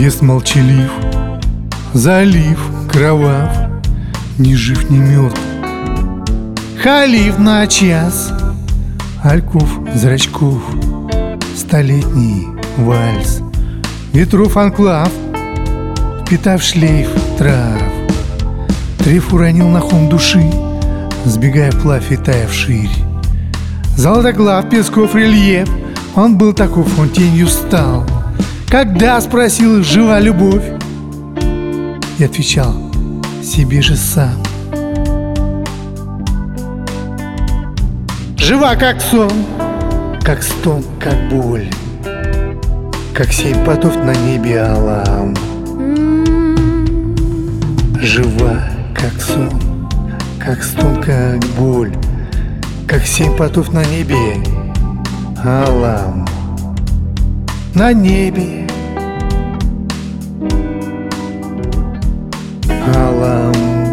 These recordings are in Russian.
Лес молчалив, залив кровав, ни жив, ни мертв. Халиф на час, альков зрачков, столетний вальс, ветров анклав, впитав шлейф трав. Треф уронил на хом души, сбегая вплавь и тая вширь. Золотоглав, Песков рельеф, он был таков, он тенью стал. Когда спросил, жива любовь, и отвечал себе же сам: жива, как сон, как стон, как боль, как 7 потов на небе алам. Жива, как сон, как стон, как боль, как 7 потов на небе алам. На небе алам.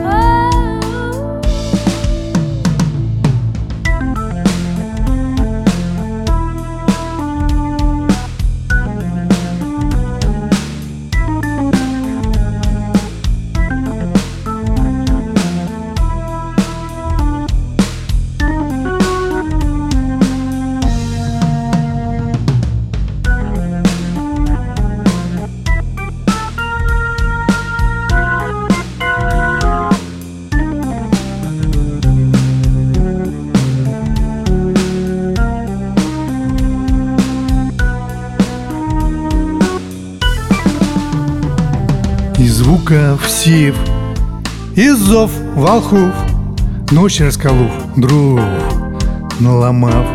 Из звуков сев, из зов волхов, ночь расколов, дров наломав,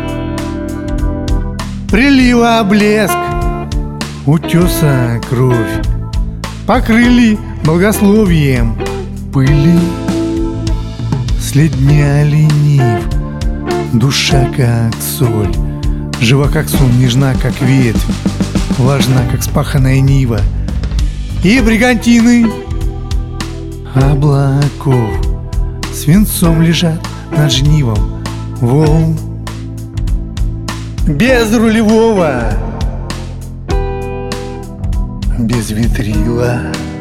прилива блеск, утеса кровь, покрыли благословием пыли. След дня ленив, душа как соль, жива как сон, нежна как ветвь, влажна как спаханная нива. И бригантины облаков свинцом лежат над жнивом волн. Без рулевого, без ветрила,